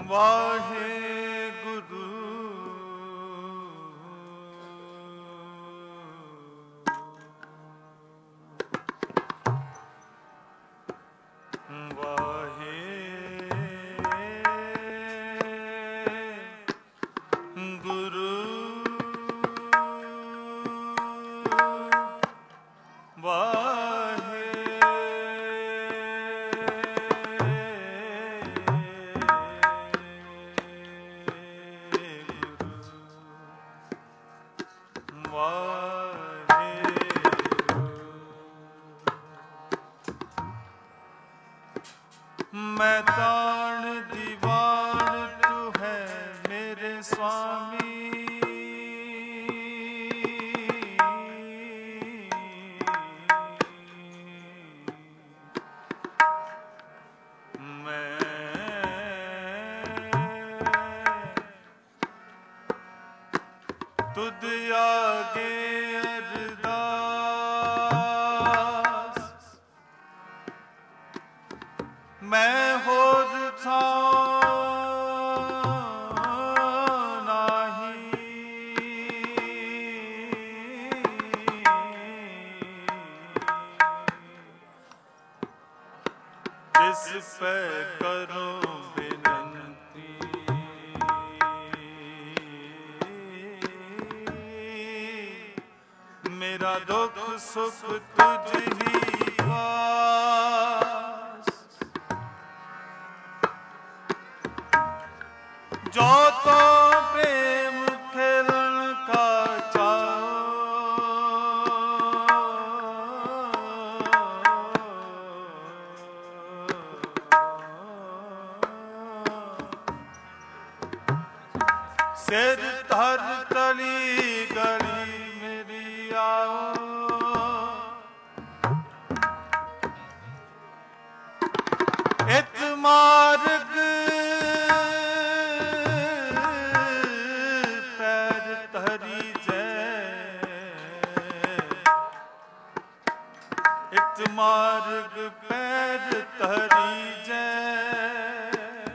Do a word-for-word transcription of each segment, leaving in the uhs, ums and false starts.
वाहे गुरु वाहे गुरु वाहे मैं ताण दीवान तू है मेरे स्वामी, मैं तुद आगे अरदास, मैं होर था नाही, जिस पे करूं विनती, मेरा दुख सुख तुझ ही पास, जो तो प्रेम खेलन का चाओ, सिर धर तली गली मेरी आओ, इत मार्ग पैर धरी जय, इत मार्ग पैर धरी जय,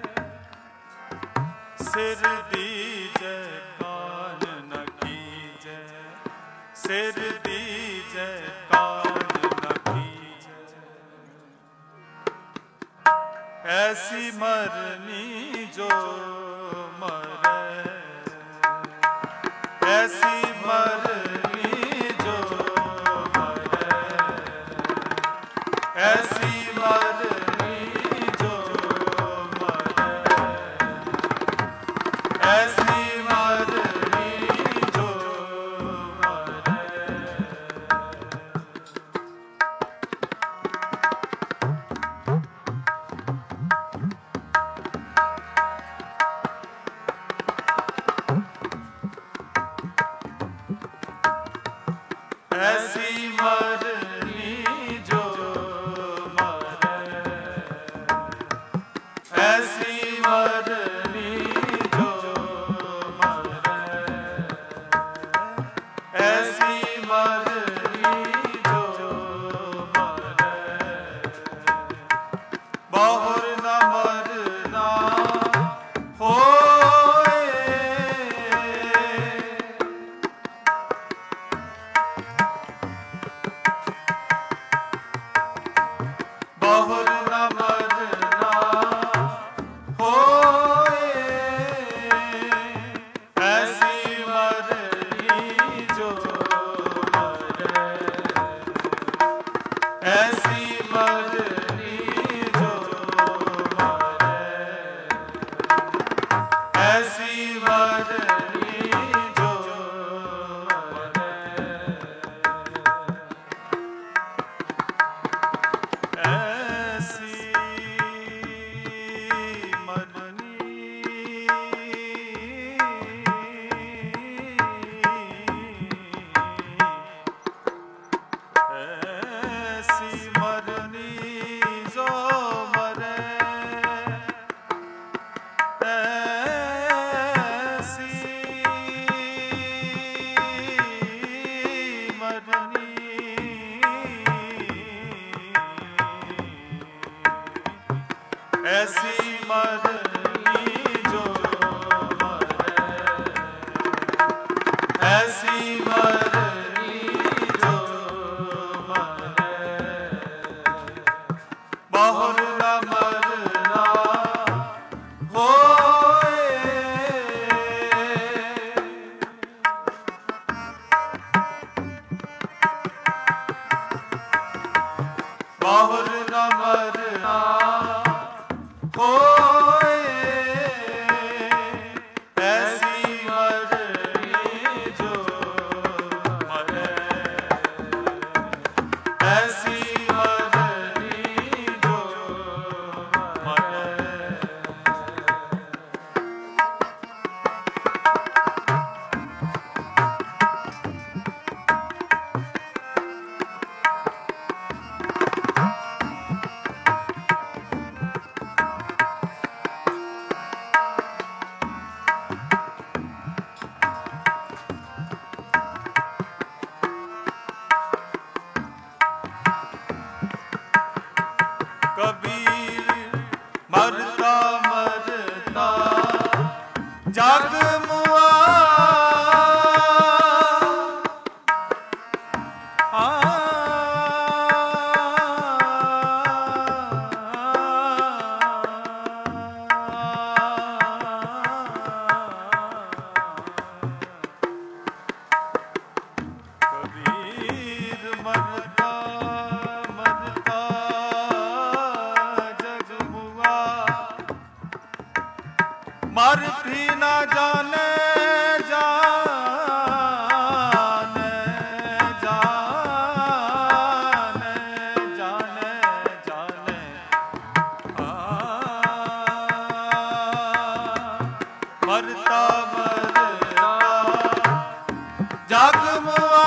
सिर दीजै कान न कीजै, सिर दीजै कान न कीजै, ऐसी मरनी जो मरे, ऐसी मरनी जो मरे, ऐसी मरनी जो मरे, ऐसी मरनी जो मरे, ऐसी मरनी जो मरे, ऐसी मरनी जो मरे, ऐसी मरनी जो मरे, बहुर न मरना होए, बहुर न मरना होए, ऐसी मरनी जो मरे, ऐसी मरनी जो मरे, ऐसी मरनी जो मरे, ऐसी मरनी ऐसी मरनी जो मरे, ऐसी मरनी ऐसी मरनी ਹੋਏ। ਬਾਹੁਰ ਨਾ ਮਰਨਾ ਹੋਏ, ਐਸੀ ਮਰਨੀ ਜੋ ਮਰੈ, ਐਸੀ ਮਰਨੀ ਜੋ ਮਰੈ। ਕਬੀਰ ਮਰਤਾ ਮਰਤਾ ਜਗ ਮੁਆ, ਕਬੀਰ ਮਰਤਾ ਮਰਤਾ ਜਗ ਮੁਆ, ਮਰ ਵੀ ਨਾ ਜਾਣੇ ਜਾਣੇ ਜਾਣੇ ਜਾਣੇ ਜਾਣੇ ਆ, ਮਰਤਾ ਮਰਤਾ ਜਗ ਮੁਆ,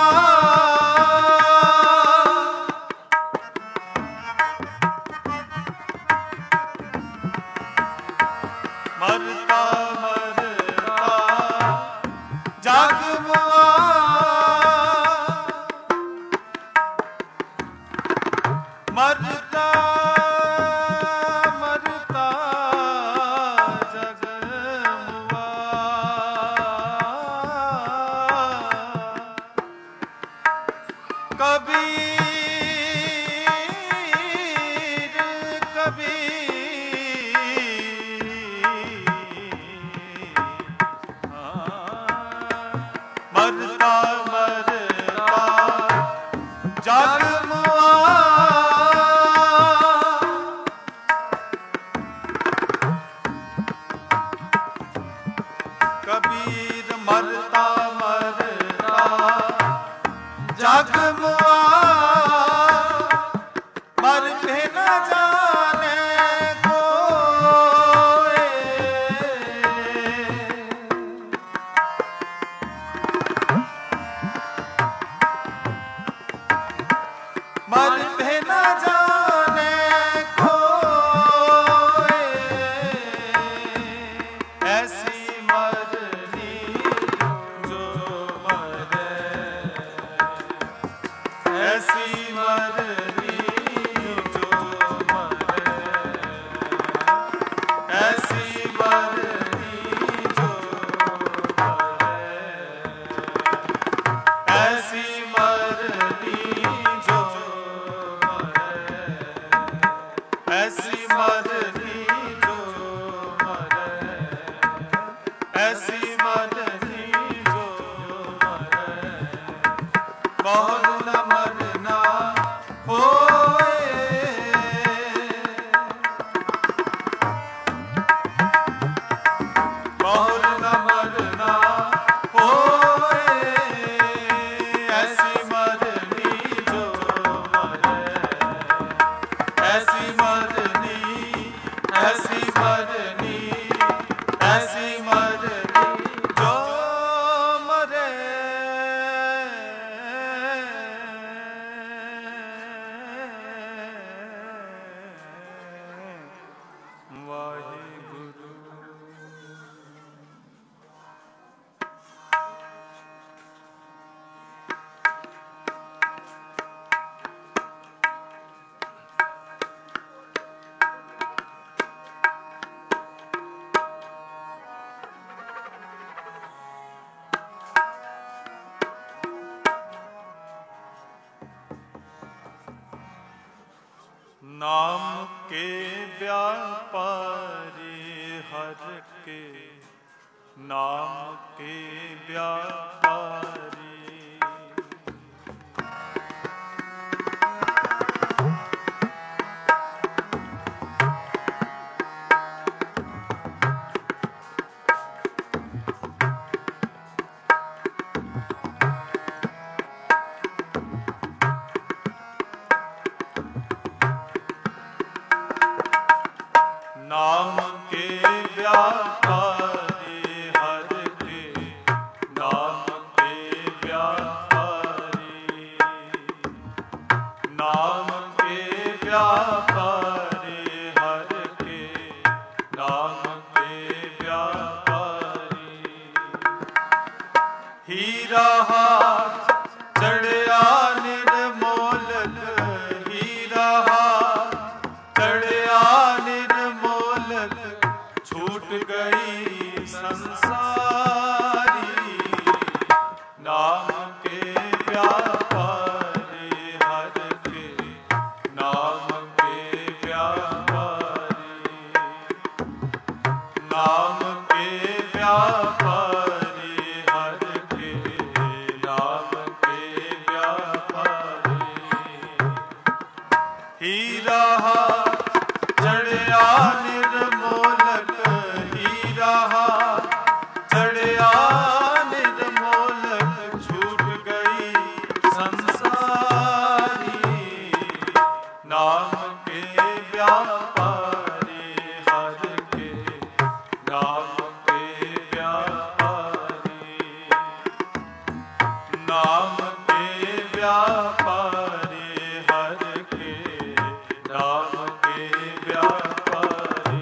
ਮਰਤਾ ਮਰਤਾ ਜਗ ਮੁਆ, ਮਰਤਾ ਮਰਤਾ ਜਗ ਮੁਆ, ਕਬੀਰ ਕਬੀਰ ਮਰਤਾ ਮਰਤਾ ਜਗ ਮੁਆ, ਕਬੀਰ ਮਰਤਾ ਮਰਤਾ ਜਗ ਮੁਆ, ਮਰ ਭੇ ਨਾ ਜਾਣੇ ਕੋਏ, ਮਰ ਭੇ ਨਾ ਜਾਣੇ ਕੋਏ, ਐਸੀ ਮਰਨੀ ਜੋ ਮਰੈ, ਐਸੀ ਮਰਨੀ ਜੋ ਮਰੈ, ਐਸੀ ਮਰਨੀ ਜੋ ਮਰੈ, ਐਸੀ ਮਰਨੀ ਜੋ ਮਰੈ, ਐਸੀ ਮਰਨੀ ਜੋ ਮਰੈ, ਐਸੀ ਮਰਨੀ ਜੋ ਮਰੈ। ਬਾਹੁਰ ਨਾ ਮਰਨਾ ਹੋਏ, ਬਾਹੁਰ ਨਾ ਮਰਨਾ ਹੋਏ, ਐਸੀ ਮਰਨੀ ਜੋ ਮਰੈ, ਐਸੀ ਮਰਨੀ, ਐਸੀ ਮਰਨੀ, ਐਸੀ ਮਰਨੀ ਜੋ ਮਰੈ। ਵਾਹਿਗੁਰੂ। ਨਾਮ ਕੇ ਵਿਆਪਾਰੀ ਹਰ के नाम के व्यापारी। नाम के व्यापारी हर के नाम के व्यापारी। नाम के व्यापारी हर के नाम के व्यापारी। हीरा हाथ चढ़िया निर्मोलक, हीरा हाथ चढ़िया निर्मोलक, छूट गई संसारी। नाम के व्यापारी हर के नाम के व्यापारी। नाम के व्यापारी हर के नाम के व्यापारी। हीरा चढ़िया निर्मोलक, हीरा चढ़िया निर्मोलक, छूट गई संसारी। नाम के व्यापारी हर के नाम के व्यापारी। नाम के व्यापारी हर के नाम के व्यापारी।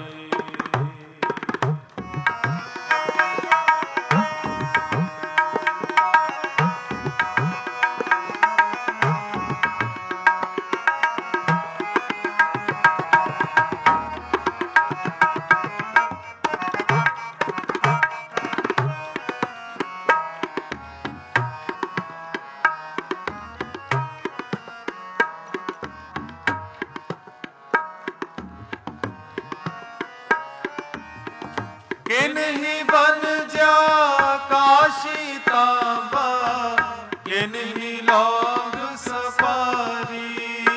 किन्हीं बन जा काशी तांबा, किन्हीं लौंग सपारी।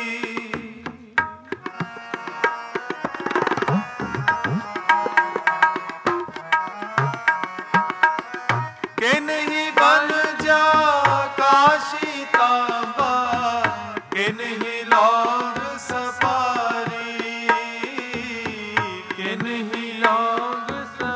किन्हीं बन जा काशी तांबा, किन्हीं लौंग सपारी। किन्हीं लौंग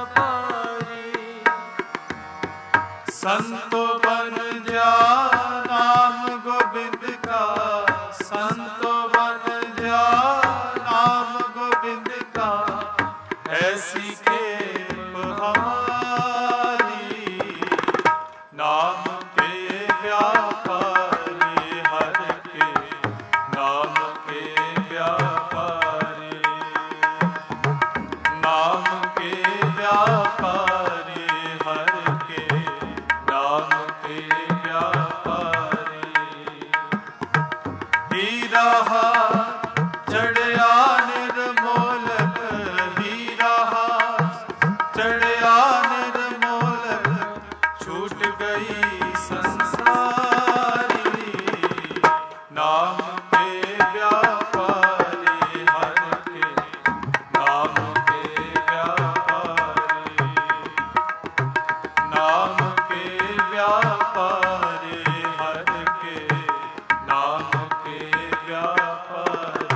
संतो बन जा नाम गोविंद का, संतो बन जा नाम गोविंद का, ऐसी खेप हमारी। नाम के व्यापारी हर के नाम के व्यापारी। नाम के व्यापारी हर के नाम के व्यापारी। हीरा चढ़िया निर्मोलक, हीरा चढ़िया निर्मोलक, छूट गई संसारी। नाम के व्यापारी हर के नाम के व्यापारी। नाम के व्यापारी हर के नाम के व्यापारी।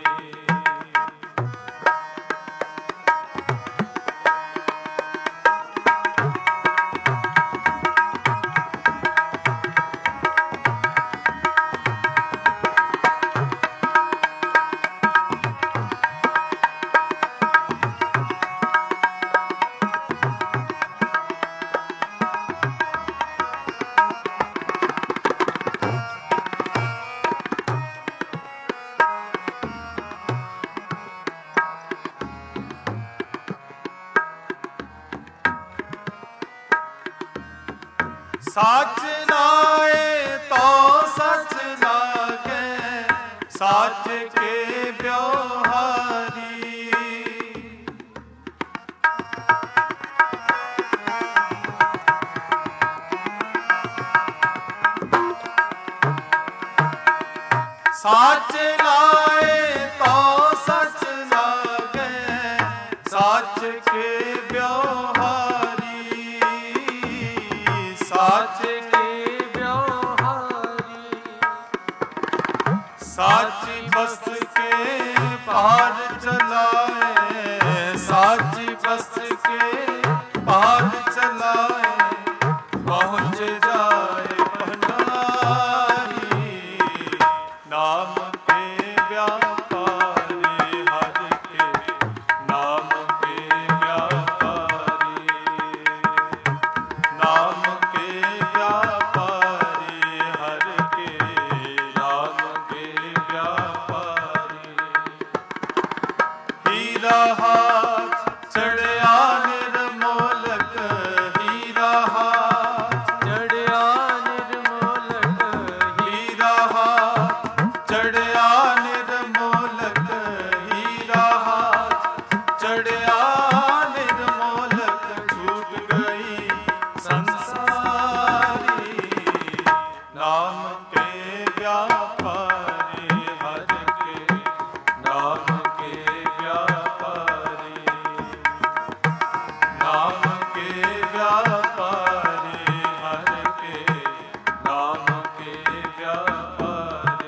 सच नाए तो सच लागे, सच के व्यवहारी। साच लाए तो सच लागे, साच के व्यवहारी, साच के व्यवहारी। साची बस के पार चलाए, साची बस के पार चलाए, पहुँच जाए भंडारी। नाम के व्यापारी हर के, नाम के व्यापारी, नाम के व्यापारी हर के, नाम के व्यापारी। हीरा हाथ चढ़िया निर्मोलक, हीरा हाथ चढ़िया निर्मोलक, हीरा हाथ चढ़िया निर्मोलक, हीरा हाथ चढ़िया निर्मोलक। छूट गई संसारी, नाम के व्यापारी हर के, नाम के व्यापारी, नाम के व्यापारी हर के, नाम के व्यापारी।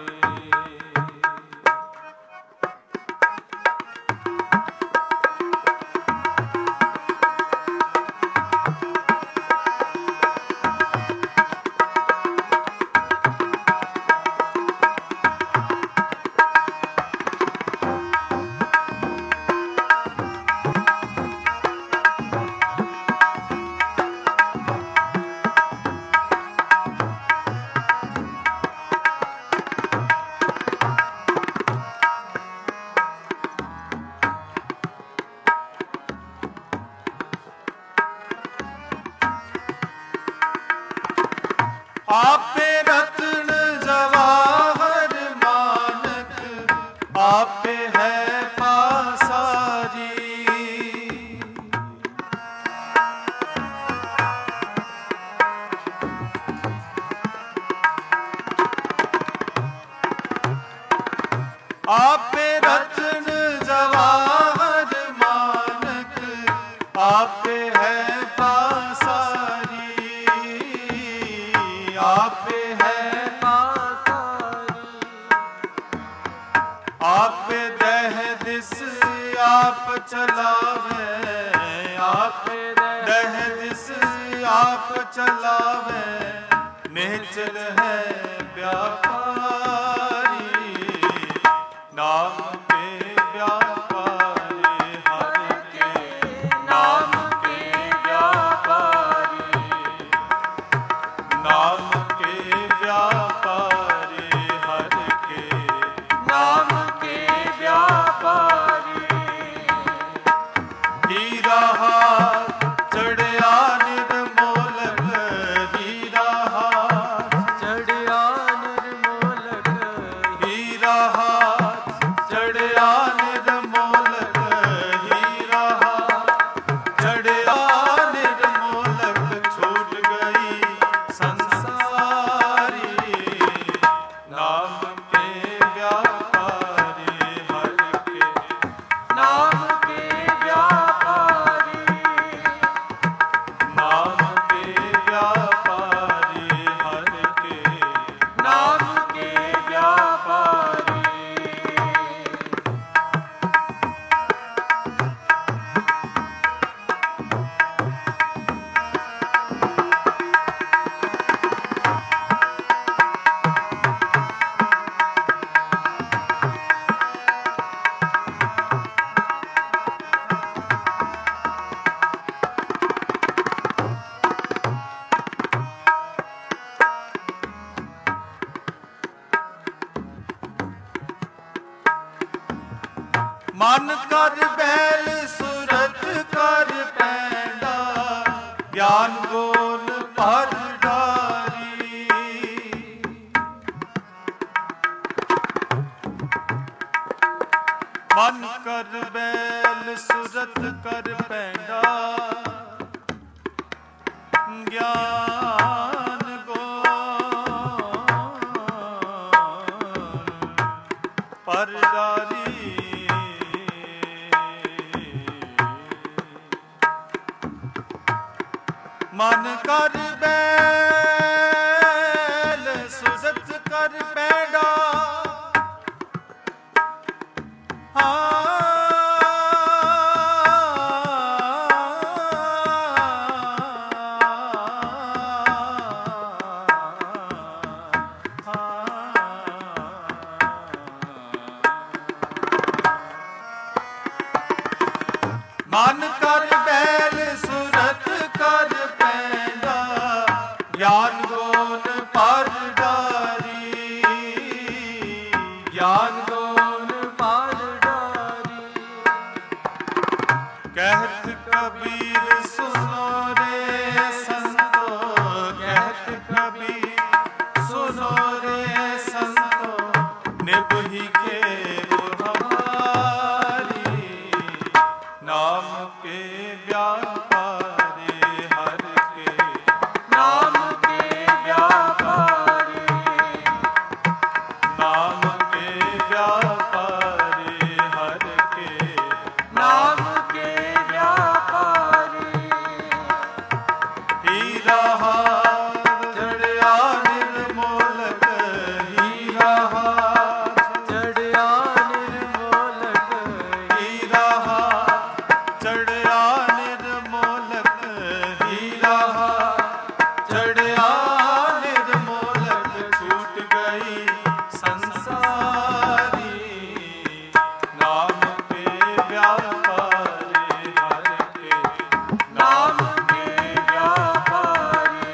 आपे रत्न जवाहर मानक, आपे है पासारी। आपे रत्न जवाहर मानक, आपे है पासारी, आपे है पासारी। आप दह दिस आप चलावे, आप दह दिस आप चलावे, निश्चल है व्यापारी। नाम के व्यापारी हर के, नाम के व्यापारी, नाम के व्यापारी हर के, नाम के व्यापारी। हीरा हाथ चढ़िया निर्मोलक, हीरा हाथ चढ़िया निर्मोलक, हीरा हाथ चढ़िया निर्मोलक, हीरा हाथ चढ़िया निर्मोलक। छूट गई संसारी, नाम के व्यापारी हर के, नाम के व्यापारी, नाम के व्यापारी हर के, नाम के व्यापारी। मन कर बैल सूरत कर पैंडा, ज्ञान गोल पर डारी। मन कर बैल सूरत कर पैंडा, ज्ञान गोल मन कर बैल सुरत कर पैड़ा मन कर बैल सुरत कर पैदा ज्ञान गुण पर डारी ज्ञान गुण पर डारी कहत कबीर सुनो रे संतो कहत कबीर सुनो रे संतो निभही के नाम के व्यापारी हर के नाम के व्यापारी नाम के व्यापारी हर के नाम के व्यापारी हीरा चढ़िया निर्मोलक हीरा चढ़िया निर्मोलक हीरा चढ़िया निर्मोलक हीरा चढ़िया निर्मोलक छूट गई संसारी नाम के व्यापारी हर के नाम के व्यापारी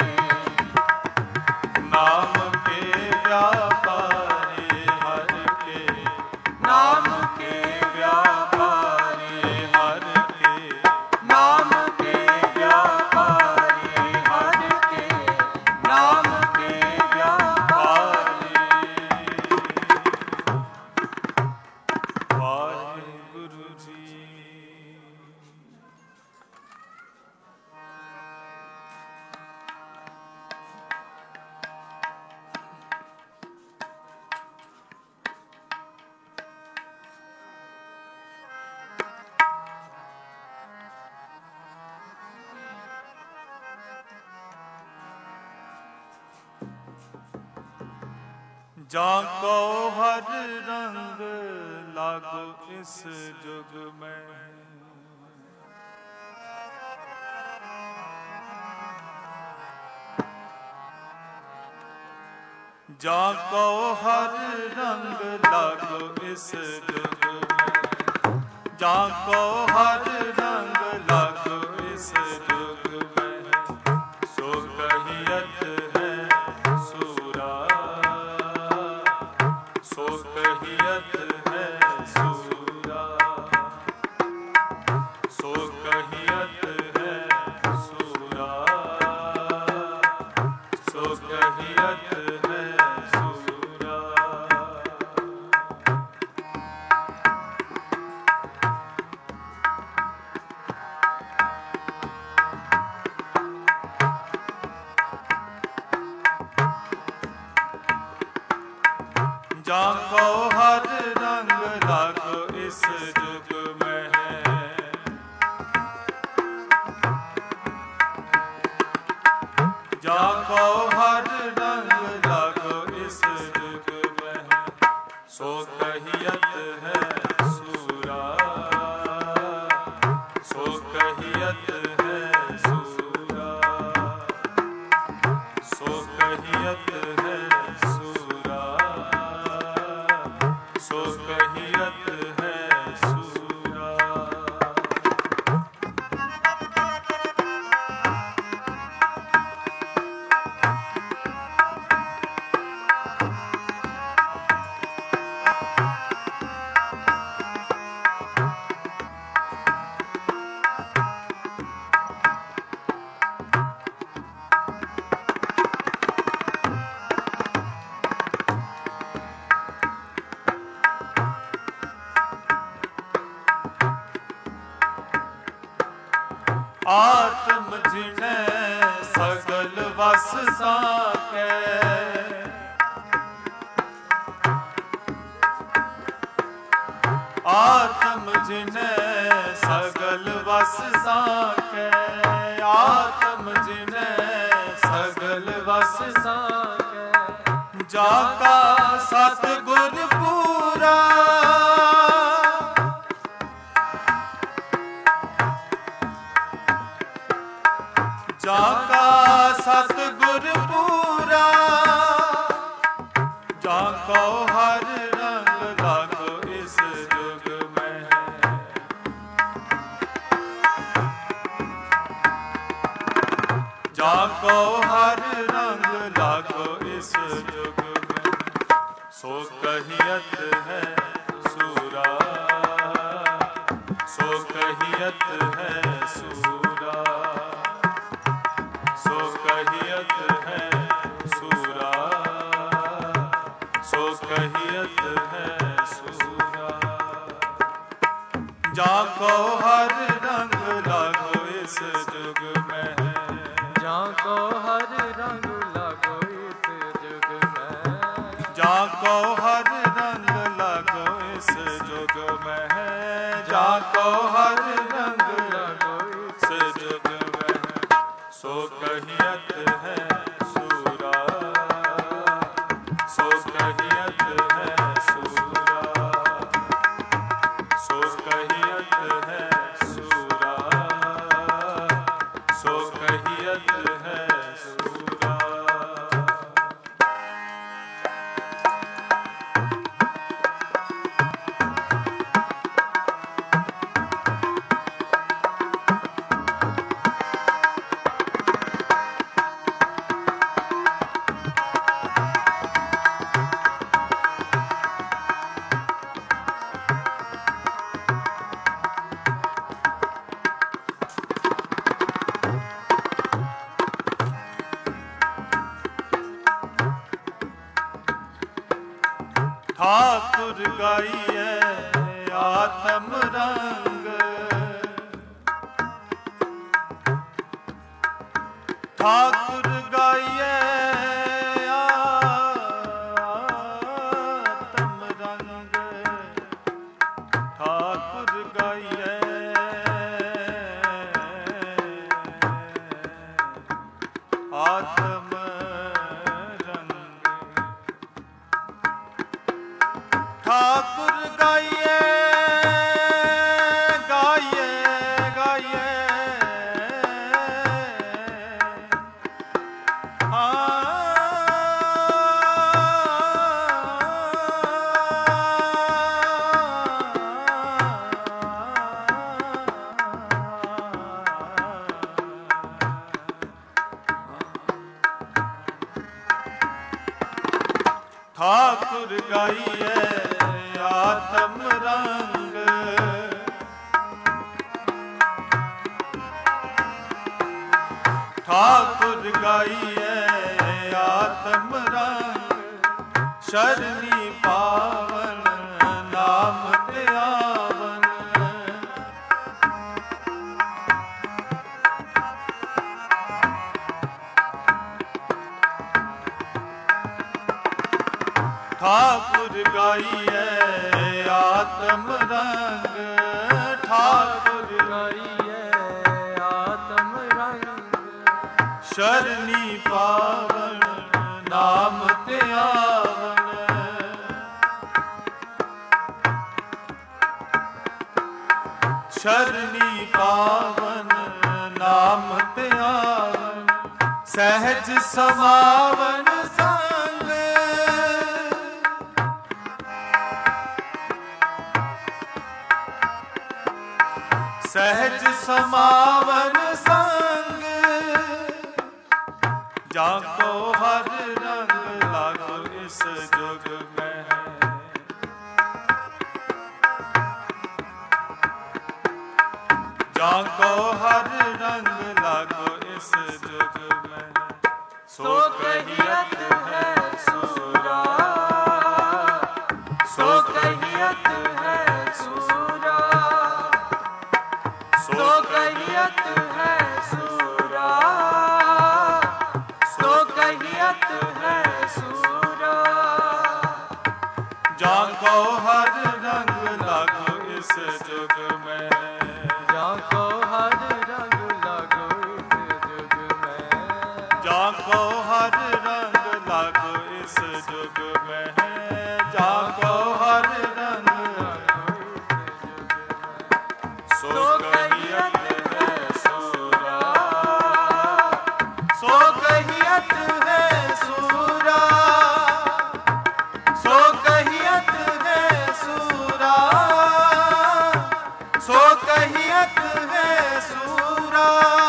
नाम के व्यापारी हर के नाम के व्यापारी हर नाम के व्यापारी हर के नाम के व्यापारी वाहिगुरु जी। जाको हर रंग लागो इस जुग में जाको हर रंग लागो इस जुग में जाको हर रंग लागो इस जुग में सो कहियत है सूरा सो कहियत है सूरा सो कहियत है सूरा सो कहियत है सूरा जाको हर रंग लागो इस जुग में है जाको हर रंग लागो इस जुग में है सो कहियत है सूरा सो कहियत है सूरा सो कहियत है सूरा सो कहियत है सूरा आत्म जिने सगल वस साके आत्म जिने सगल वस साके आत्म जिने जाका सतगुर पूरा, जाका सतगुर पूरा, जाको हर रंग लागो इस जुग में है। जाको हर रंग लागो इस जुग में, सो कहियत है सूरा, सो कहियत है सूरा, सो कहियत है सूरा, सो कहियत है सूरा। जाको हर रंग लागो इस जुग में है, जाको हर रंग लागो इस जुग में, जाको हर रंग लागो इस जुग में है, जाको हर रंग लागो इस जुग में है, सो कहियत है सूरा, सो कहियत है सूरा, सो कहियत है सूरा, सो कहियत है सूरा। ठाकुर गाइए आत्म रंग, ठाकुर गाइए आत्म रंग, ठाकुर गाइए आत्म ठाकुर गाइए गाइए गाइए ठाकुर गाइए आत्म रंग, ठाकुर गाइए आत्म रंग, शरणी पावन नाम ते आवन, ठाकुर गाइए आत्म रंग, ठाकुर गाइए आत्म रंग, शरणी पावन नाम ते आवन, शरणी पावन नाम ते आवन, सहज समावन संग, सहज समावन संग, जाको हर रंग लागो इस जुग में है, जाको हर रंग लागो इस जुग में है, सो कहियत है सूरा, सो कहियत है सूरा, सो कहियत है सूरा, सो कहियत है सूरा। जाको हर रंग लागो इस जुग में, जाको हर रंग लागो इस जुग में, जाको हर रंग लागो इस जुग में है, जाको हर रंग सो कहियत है सूरा, सो कहियत है सूरा, सो कहियत है सूरा, सो कहियत है सूरा।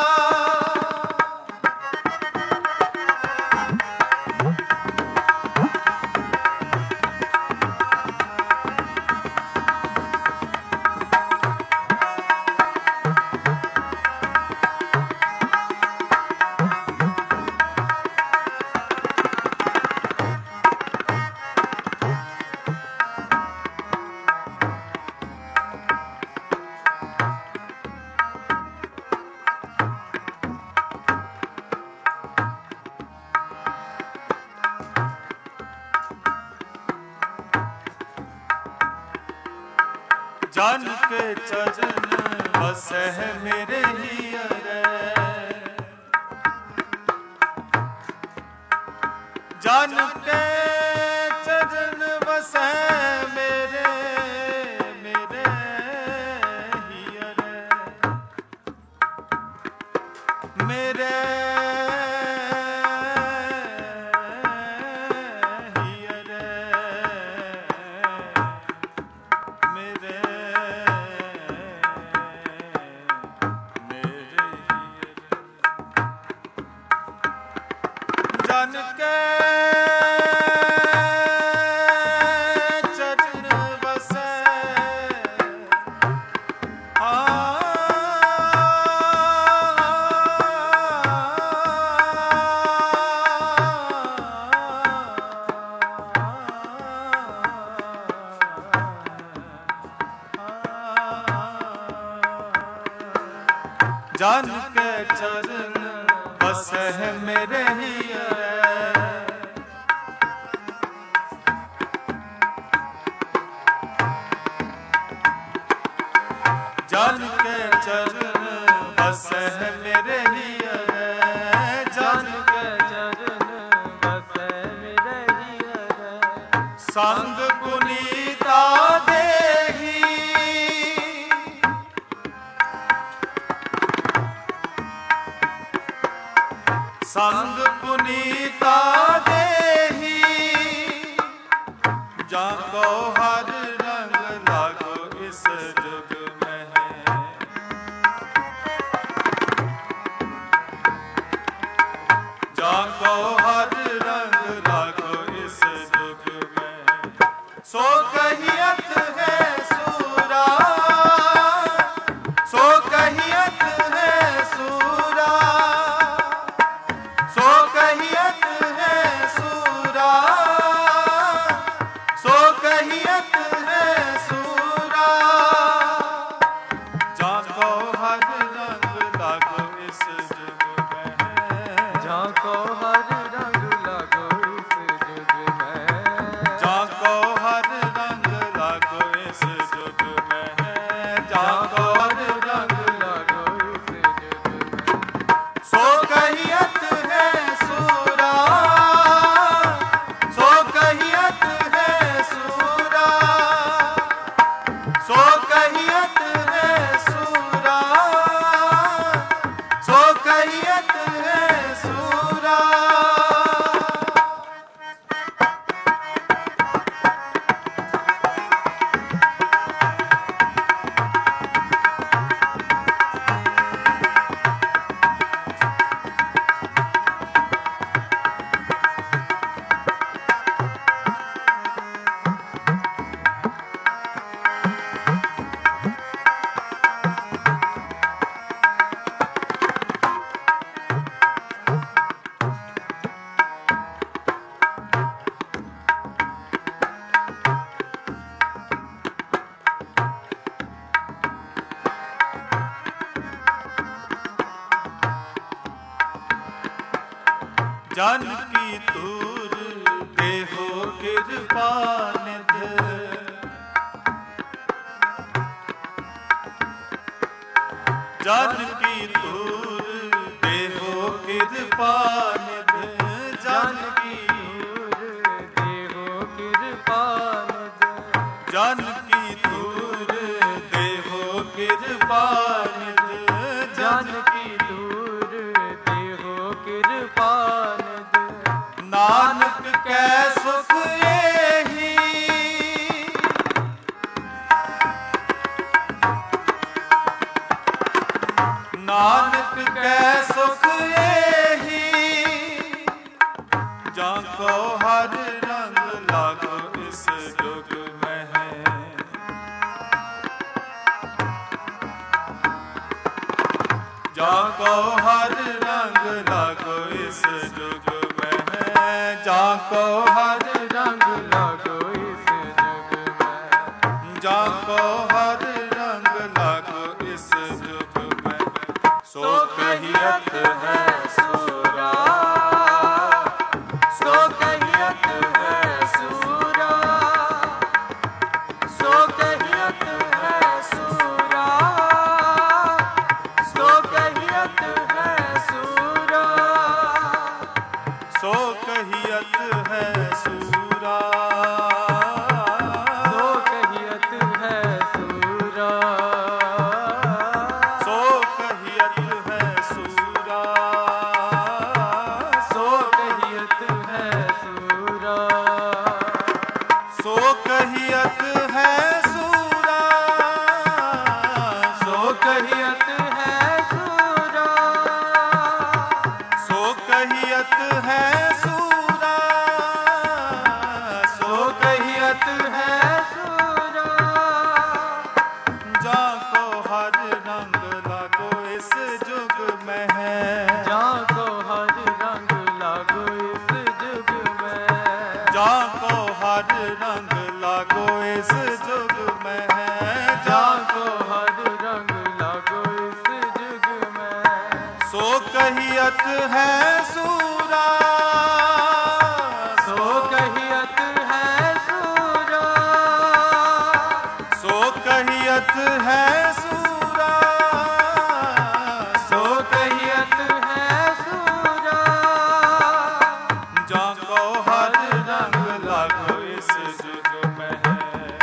जन के चरण बसह मेरे हियरे, जन के चरण बसह मेरे मेरे हियरे, मेरे जन के चरण बसे जन के चरण बसह मेरे हियरे, जन के चरण बसह मेरे हियरे, जन के चरण बसह मेरे हियरे, संग पुनीता देहि, संग पुनीता देहि, जाको हर रंग लागो इस जुग में है, जाको हर रंग लागो इस जुग में, सो कहियत है सूरा, सो कहियत है सूरा, सो कहियत है सूरा, सो कहियत है सूरा। जाको हर रंग लागो इस जुग में है, जाको हर रंग लागो इस जुग में, जाको हर रंग लागो इस जुग में है, जाको हर रंग लागो इस जुग में, सो कहियत है सूरा, सो कहियत है सूरा, सो कहियत है सूरा, सो कहियत है सूरा। जन की तूर देहो कृपा निध, जन की तूर देहो कृपा निध, जन की तूर पान दे। नानक कै सुख एही, नानक कै सुख एही, जाको हर रंग लागो इस जुग में। जाको हर रंग लागो इस जुग में, जाको हर रंग लागो इस जुग में, जाको हर रंग लागो इस जुग में। सो कहियत है सूरा, सो कहियत है सूरा, सो कहियत है सूरा, सो कहियत है सूरा, सो कहियत है सूरा, सो कहियत है सूरा, सो कहियत है सूरा, सो कहियत है सूरा, सो कहियत है सूरा, सो कहियत है सूरा, सो कहियत है सूरा, सो कहियत है सूरा, जाको हर रंग लागो इस जुग में है, जाको हर रंग लागो इस जुग में, जाको हर रंग लागो इस जुग में है, जाको हर रंग लागो इस जुग में। सो कहियत है सूरा, सो कहियत है सूरा, सो कहियत है सूरा, सो कहियत है सूरा, जाको हर रंग लागो इस जुग में है,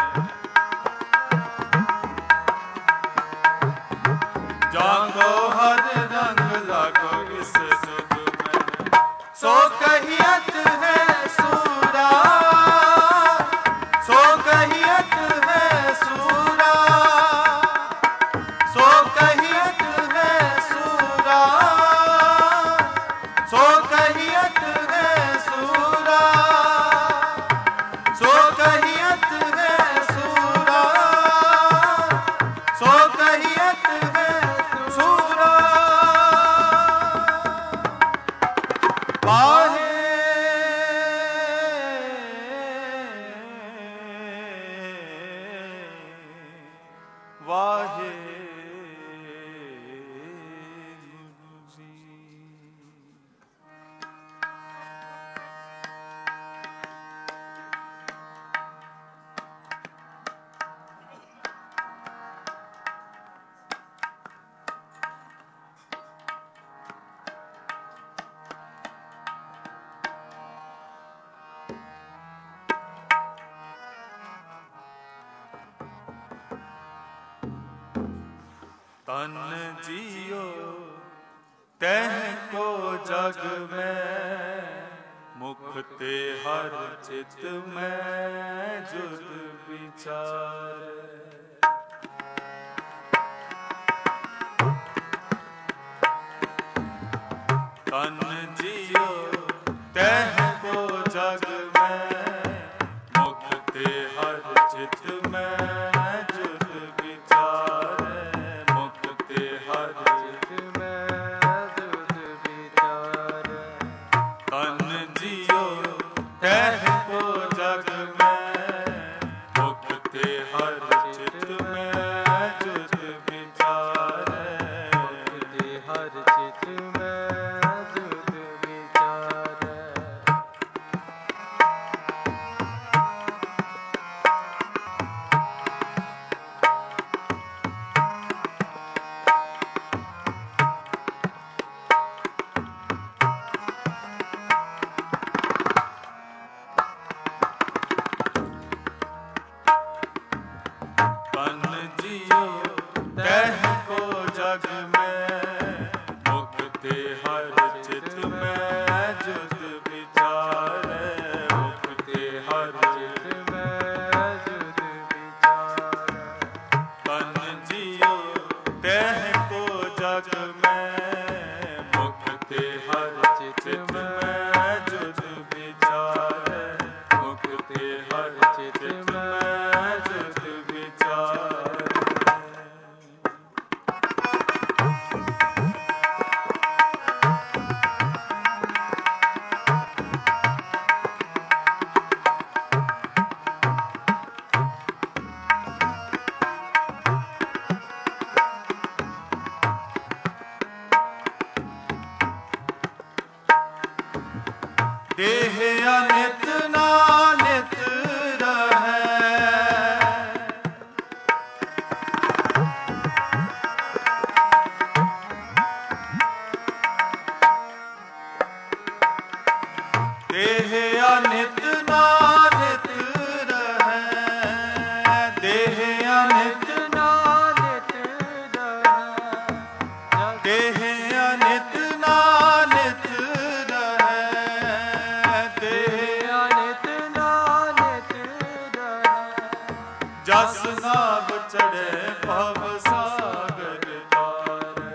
जाको हर रंग लागो इस जुग में। सो कहियत है सूरा, सो कहियत है सूरा, सो कहियत है सूरा, सो कहियत है सूरा, सो कहियत है सूरा, सो कहियत है सूरा। वाहे वाहे गुरु जी। तन जियो तह को जग में, मुक्ति हर चित में जुद विचार। तन जियो तह को जग में, मुक्ति हर चित में जुद विचार, मुक्ति हर चित में जुद विचार। तन जियो तह को जग में, मुक्ति हर चित में जुद विचार, मुक्ति हर चित में जुद विचार। मुक्ति हर चित में जुद विचारे, मुक्ति हर चित में जुद विचारे। देह अनित नानित रहे, देह अनित नानित रहे, देह अनित नानित रहे, देह अनित नानित जस नाव चढ़े भव सागर तारे,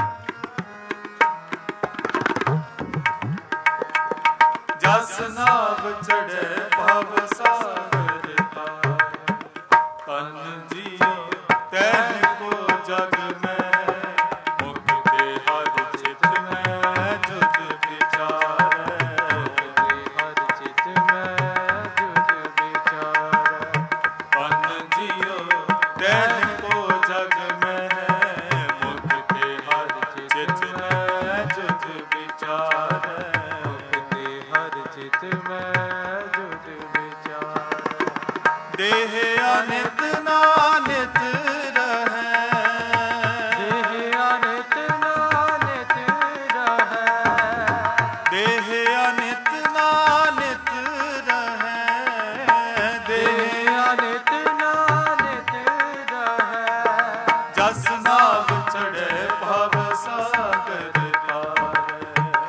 जस नाव चढ़े भव सागर तारे। तन जियो तैन को जग में, मुक्ति हर चित में जुद विचारे, मुक्ति हर चित में जुद विचारे। तन जियो तैन को जग में, मुक्ति हर चित में जुद विचारे, मुक्ति हर चित में जुद विचारे। देह अनित नानित रहे, देह अनित नानित रहे, देह अनित नानित रहे, देह अनित नानित रहे। जस नाव चढ़े भव सागर तारे,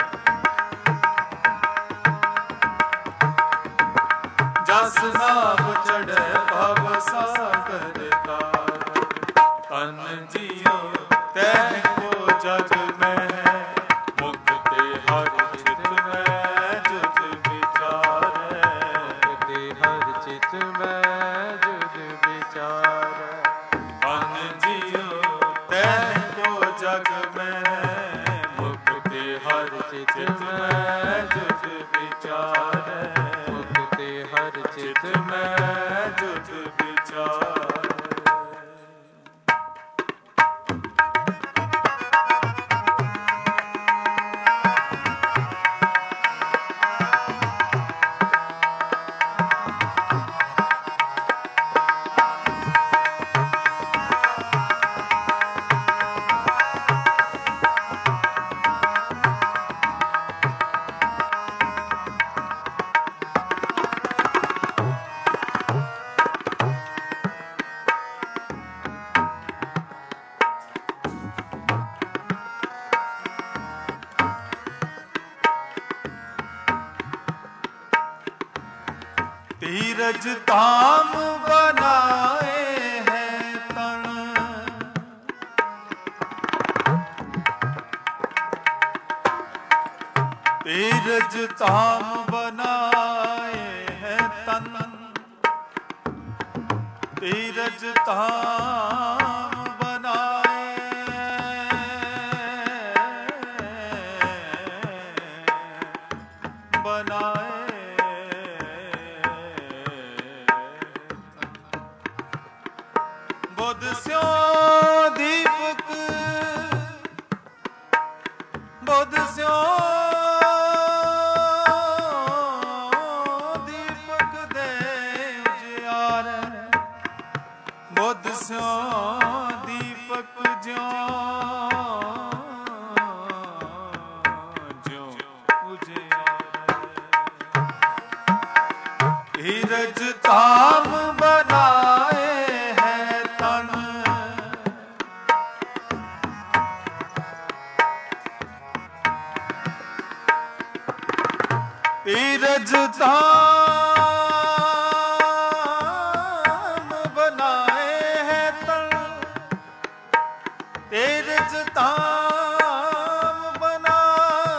जस नाव चढ़े भव सागर तारे। तन जियो तैन को जग में, मुक्ति हर चित में जुद विचारे, मुक्ति हर चित में जुद विचारे। तन जियो तैन को जग में, मुक्ति हर चित में जुद विचारे, मुक्ति हर चित में जुद विचारे। धीरज धाम बनाए हैं तन, धीरज धाम बनाए हैं तन, धीरज धाम बनाए, बनाए बुध स्यो दीपक, बुध स्यो दीपक दे उजियारे, बुध स्यो दीपक ज्यों ज्यों उजियारे। धीरज धाम बनाए धीरज धाम बनाए हैं तन, धीरज धाम बनाए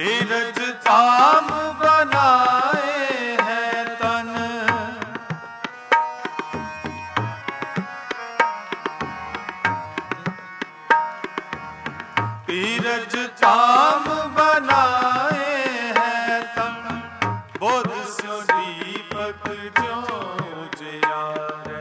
बीरज धाम बनाए हैं तन, बीरज धाम बनाए हैं तन, बोध स्यो दीपक ज्यों जियारे।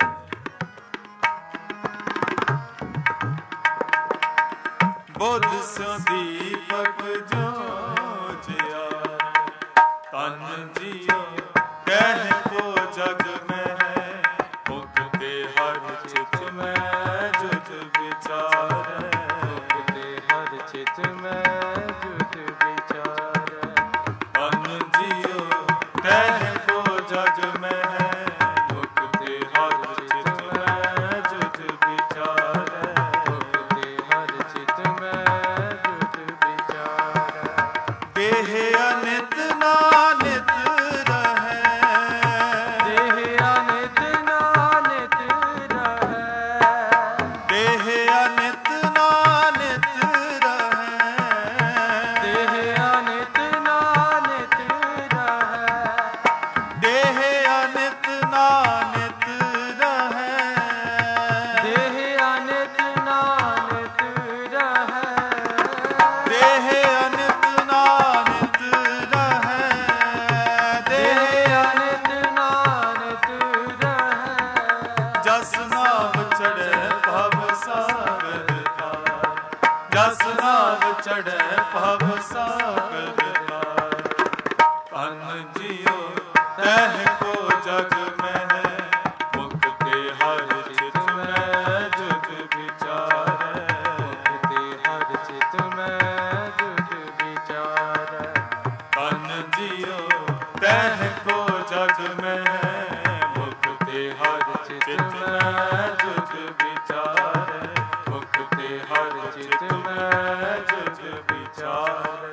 बोध स्यो दीपक ज्यों जियारे। तन जियो कह को जग में है, मुख के हर चित में जुत विचारे। मुख के हर चित में जुत विचारे। तन जियो कह को जग में है, मुख के हर चित में जुत विचारे। मुख के हर चित में जुत विचारे। देह अनित नानित रहे, देह अनित नानित रहे। देह अनित नानित रहे। देह अनित नानित रहे। देह अनित नानित रहे। देह अनित नानित रहे। देह अनित नानित रहे। देह अनित नानित रहे। जस नाव चढ़े भव सागर तार, जस नाव चढ़े भव सागर तार। तन जियो तह को जग में है, मुख के हर चित में जुत विचारे। मुख के हर चित में जुत विचारे। तन जियो तह को जग में है, मुख के हर चित में जुत विचारे। मुख के हर चित में जुत विचारे।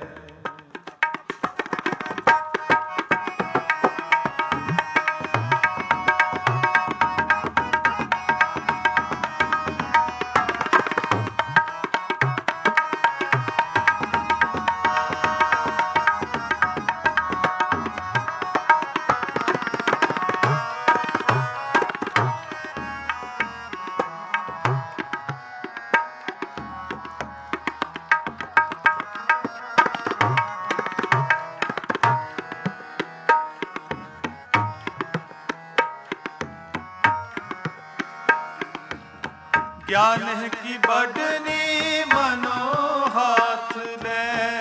ज्ञान की बढ़नी मनो हाथ ले,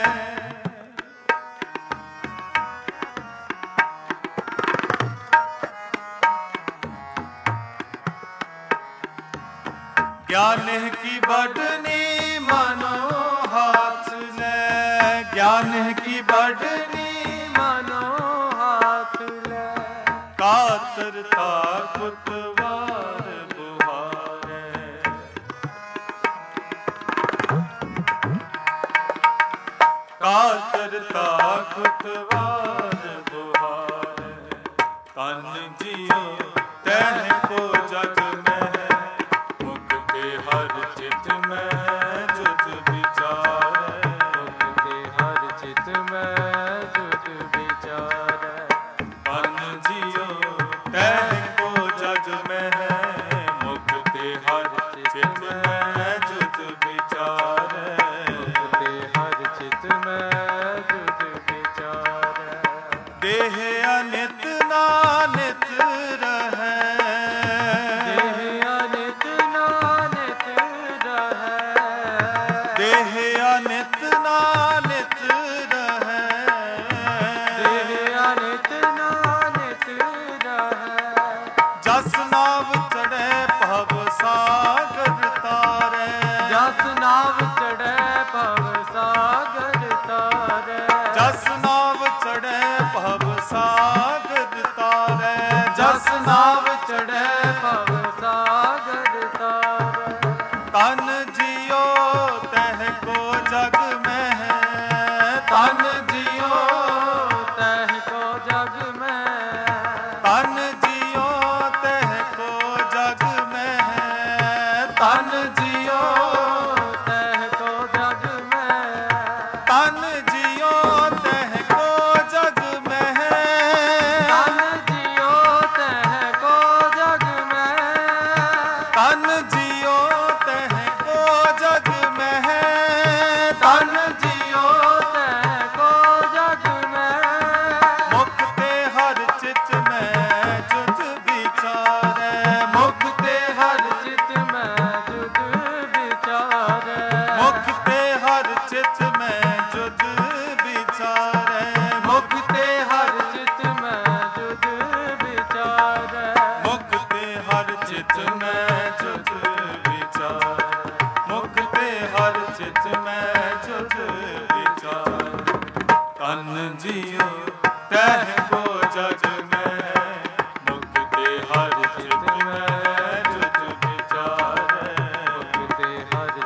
ज्ञान की बढ़नी मनो हाथ ले। ज्ञान की बढ़नी मनो हाथ ले। कातरता कुतवार बुहारे। कातरता कुतवार बुहारे। तन जियो तह को जग में है, मुख के हर चित में जुत विचारे। मुख के हर चित में जुत विचारे। तन जियो तह को जग में है, मुख के हर चित में जुत विचारे। मुख के हर चित में जुत विचारे। देह अनित नानित रहे। देह अनित नानित रहे। देह अनित नानित रहे। देह अनित नानित रहे। जस नाव चढ़े भव सागर तारे। जस नाव चढ़े भव सागर तारे। जस नाव चढ़े भव सागर तारे। जस नाव चढ़े भव सागर तारे। तन जियो तह को जग में है। तन जियो तह को जग में। तन जियो तह को जग में है। तन जियो तह को जग में। तन जियो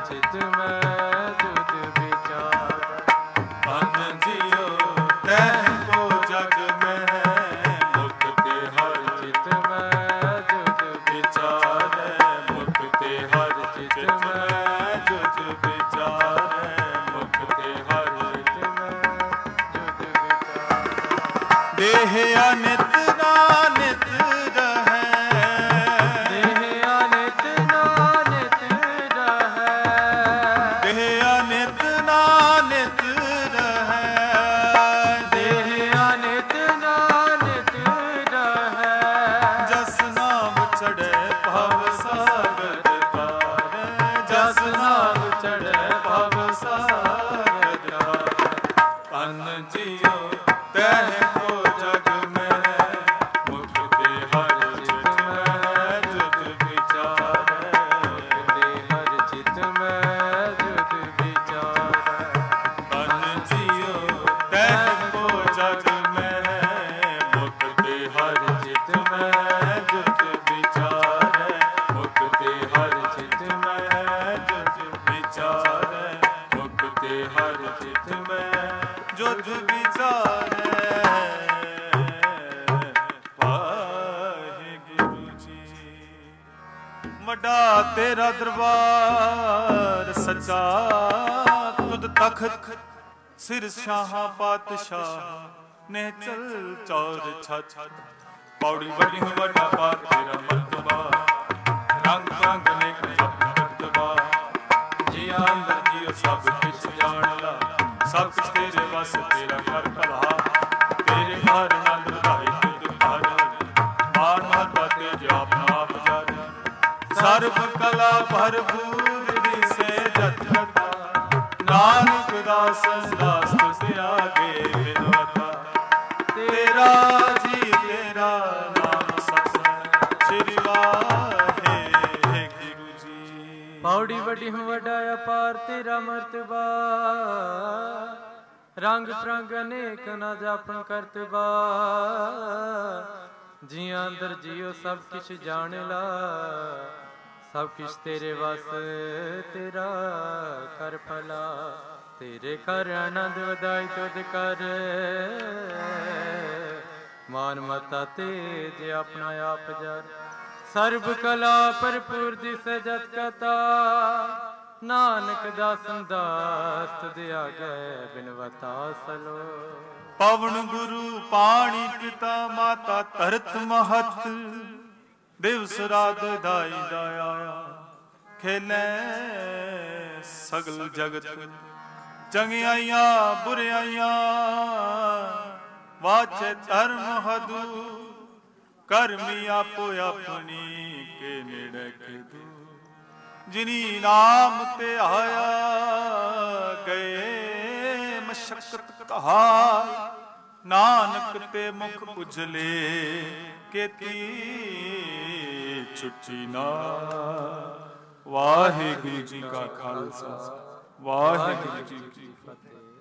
चित में जुग विचार। अन जियो तह को जग में मुक्ति हर चित में जुग विचार मुक्ति हर चित में जुग विचार मुक्ति हर चित में जुग विचार। देह अनित नानित रहे देह अनित नानित रहे। देह अनित नानित रहे देह अनित नानित रहे। जस नाम चढ़े भव सागर तारे जस नाम चढ़े भव सागर तारे अन जियो तह को जग में मुक्ति हर चित में जुग विचार मुक्ति हर चित में जुग विचार। अन जियो तह को जग में मुक्ति हर चित में जुग विचार मुक्ति हर चित में जुग विचार मुक्ति हर चित में जुग विचार। वाहिगुरु जी वड्डा तेरा दरबार सच्चा तुद तखत सिर शाह पातशाह ने चल चौर छत पौड़ी बड़ी हूँ वड्डा पार तेरा मर्तबा रंग रंग ने मर्तबा जी अंदर जियो सब कुछ जान ला सब कुछ तेरे बस तेरा कर भला तेरे घर नंद ਵਧਾਈ तुद घर मार महता तेज अपना आप जान सर्व कला भरपूर से जत करता नानक दास दास तुझसे आगे विनवता तेरा जी तेरा नाम सत्संग श्री वाहिगुरु जी। पौड़ी बड़ी हूँ वड्डा अपार तेरा मर्तबा रंग प्रंग अनेक न जापन करतबा जिया अंदर जियो सब किछ जान ला सब किछ तेरे वस तेरा कर भला तेरे कर आनंद वधाई तुद कर मान मता तेज अपना आप जर सर्व कला भरपूर दिस जत कथा नानक दासन दास तुद आगे बिनवता सलो। पवन गुरु पाणी पिता माता धरत महत दिवस रात दाई दाया खेले सगल जगत चंगियाइया बुराइया वाचे धर्म हदू करमी आपो अपनी के नेड़े के दू जिनी नाम ते आया गए मशक्कत कहा नानक ते मुख उजले केती छुट्टी ना। वाहिगुरु जी का खालसा वाहिगुरु जी की फतेह।